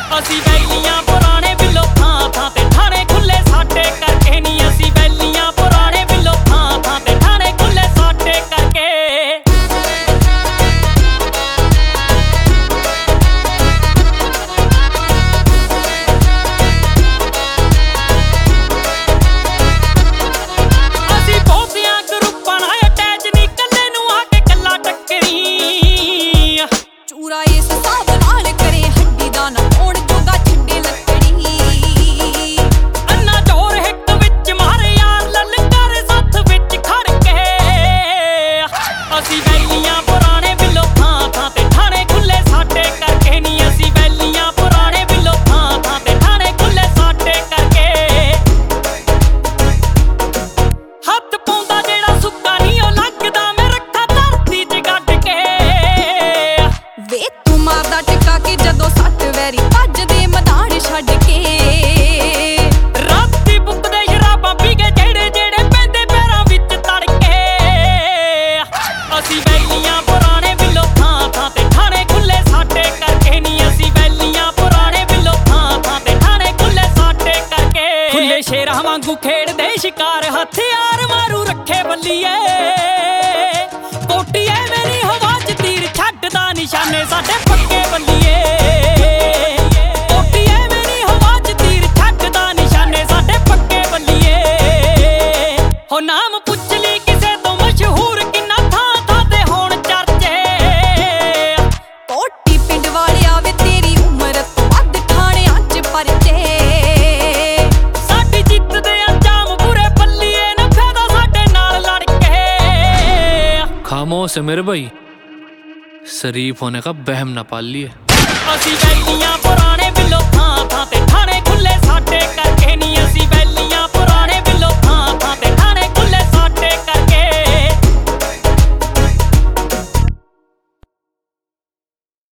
ਅਸੀਂ ਵੈਲੀਆਂ ਪੁਰਾਣੇ ਬਿੱਲੋ ਥਾਂ ਥਾਂ ਤੇ ਠਾਣੇ ਖੁੱਲੇ ਸਾਡੇ ਕਰਕੇ ਨੀ ਅਸੀਂ ਵੈਲੀਆਂ ਪੁਰਾਣੇ ਬਿੱਲੋ ਥਾਂ ਥਾਂ ਤੇ ਠਾਣੇ ਖੁੱਲੇ ਸਾਡੇ ਕਰਕੇ ਅਸੀਂ ਬਹੁਤਿਆਂ ਗਰੁੱਪਾਂ ਨਾਲ ਅਟੈਚ ਨੀ ਕੱਲੇ ਨੂੰ ਆ ਕੇ ਕੱਲਾ ਟੱਕਰੀ ਚੂਰਾ ਇਸ ਹਿਸਾਬ ਨਾਲ ਕਰੇ ਹੱਡੀ ਦਾ ਨਾ ਹੋਣ ਜੋਗਾ ਛੱਡੇ ਲੱਕੜੀ ਅੰਨਾ ਜ਼ੋਰ ਹਿੱਕ ਵਿੱਚ ਮਾਰੇ ਯਾਰ ਲਲਕਾਰ ਸੱਥ ਵਿੱਚ ਖੜ ਕੇ ਅਸੀਂ ਵੈਲੀਆਂ ਪੁਰਾਣੇ ਬਿੱਲੋ ਥਾਂ ਥਾਂ ਤੇ ਠਾਣੇ ਖੁੱਲੇ ਸਾਡੇ ਕਰਕੇ ਨੀ ਅਸੀਂ ਵੈਲੀਆਂ ਪੁਰਾਣੇ ਬਿੱਲੋ ਥਾਂ ਥਾਂ ਤੇ ਠਾਣੇ ਖੁੱਲੇ ਸਾਡੇ ਕਰਕੇ ਹੱਥ ਪਾਉਂਦਾ ਜਿਹੜਾ ਸੁੱਕਾ ਨੀ ਉਹ ਲੱਗਦਾ ਮੈਂ ਰੱਖਾ ਧਰਤੀ 'ਚ ਗੱਡ ਕੇ ਵੇ ਤੂੰ ਮਾਰਦਾ ਟਿਕਾ ਕੇ ਜਦੋਂ ਸੱਟ ਵੈਰੀ ਭੱਜਦੇ ਮੈਦਾਨ ਛੱਡ ਕੇ ਰਾਤੀ ਬੁੱਕਦੇ ਸ਼ਰਾਬਾਂ ਪੀ ਕੇ ਜਿਹੜੇ ਪੈਂਦੇ ਪੈਰਾਂ ਵਿੱਚ ਤੜਕੇ ਅਸੀਂ ਵੈਲੀਆਂ ਪੁਰਾਣੇ ਬਿੱਲੋ ਥਾਂ ਥਾਂ ਤੇ ਠਾਣੇ ਖੁੱਲੇ ਸਾਡੇ ਕਰਕੇ ਨੀ ਅਸੀਂ ਵੈਲੀਆਂ ਪੁਰਾਣੇ ਬਿੱਲੋ ਥਾਂ ਥਾਂ ਤੇ ਠਾਣੇ ਖੁੱਲੇ ਸਾਡੇ ਕਰਕੇ ਖੁੱਲੇ ਸ਼ੇਰਾਂ ਵਾਂਗੂ ਖੇਡਦੇ ਸ਼ਿਕਾਰ ਹਥਿਆਰ ਮਾਰੂ ਰੱਖੇ ਬੱਲੀਏ ਕੋਟੀਏ ਮੇਰੀ ਹਵਾ 'ਚ ਤੀਰ ਛੱਡਦਾ ਨਿਸ਼ਾਨੇ ਸਾਡੇ ਪੱਕੇ ਬੱਲੀਏ ਕੋਟੀਏ ਮੇਰੀ ਹਵਾ 'ਚ ਤੀਰ ਛੱਡਦਾ ਨਿਸ਼ਾਨੇ ਸਾਡੇ ਪੱਕੇ ਬੱਲੀਏ ਹੋ ਨਾਮ ਪੁੱਛ ਲਈ ਕਿਸੇ ਤੋਂ ਮਸ਼ਹੂਰ ਕਿੰਨਾ ਥਾਂ ਥਾਂ ਤੇ ਹੋਣ ਚਰਚੇ ਕੋਟੀ ਪਿੰਡ ਵਾਲਿਆ ਵੇ ਤੇਰੀ ਉਮਰ ਤੋਂ ਵੱਧ ਥਾਣਿਆਂ 'ਚ ਪਰਚੇ ਸਾਡੀ ਜਿੱਤ ਦੇ ਅੰਜਾਮ ਬੁਰੇ ਬੱਲੀਏ ਨਾ ਫਾਇਦਾ ਸਾਡੇ ਨਾਲ ਲੜ ਕੇ खामोश है मेरे भाई, शरीफ होने का वहम ना पाल लिए। ਅਸੀਂ ਵੈਲੀਆਂ ਪੁਰਾਣੇ